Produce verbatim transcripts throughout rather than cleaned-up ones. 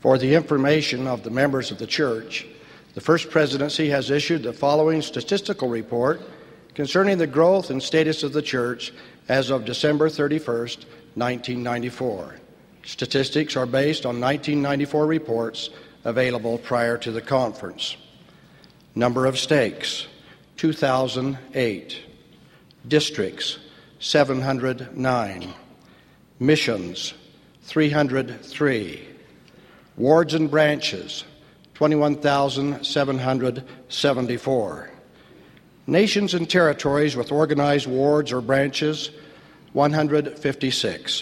For the information of the members of the Church, the First Presidency has issued the following statistical report concerning the growth and status of the Church as of December thirty-first, nineteen ninety-four. Statistics are based on nineteen ninety-four reports available prior to the conference. Number of stakes, two thousand eight. Districts, seven hundred nine. Missions, three hundred three. Wards and branches, twenty-one thousand seven hundred seventy-four. Nations and territories with organized wards or branches, one hundred fifty-six.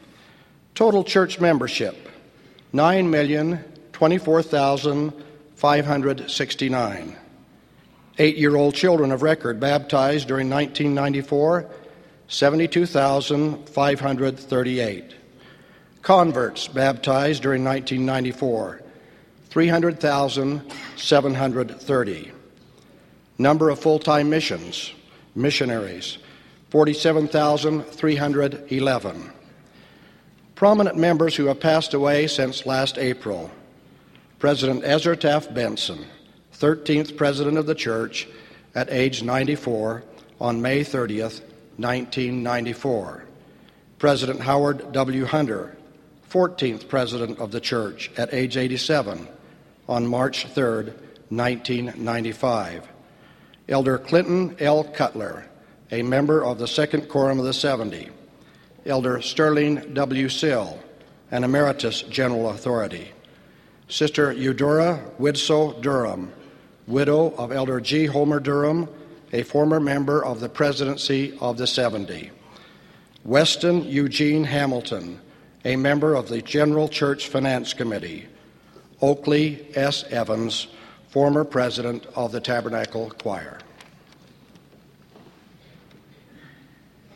Total church membership, nine million twenty-four thousand five hundred sixty-nine. Eight-year-old children of record baptized during nineteen ninety-four, seventy-two thousand five hundred thirty-eight. Converts baptized during nineteen ninety-four, three hundred thousand seven hundred thirty. Number of full-time missions, missionaries, forty-seven thousand three hundred eleven. Prominent members who have passed away since last April. President Ezra Taft Benson, thirteenth President of the Church, at age ninety-four on May thirtieth, nineteen ninety-four. President Howard W. Hunter, fourteenth President of the Church, at age eighty-seven on March third, nineteen ninety-five. Elder Clinton L. Cutler, a member of the Second Quorum of the Seventy. Elder Sterling W. Sill, an Emeritus General Authority. Sister Eudora Widsoe Durham, widow of Elder G. Homer Durham, a former member of the Presidency of the Seventy. Weston Eugene Hamilton, a member of the General Church Finance Committee. Oakley S. Evans, former president of the Tabernacle Choir.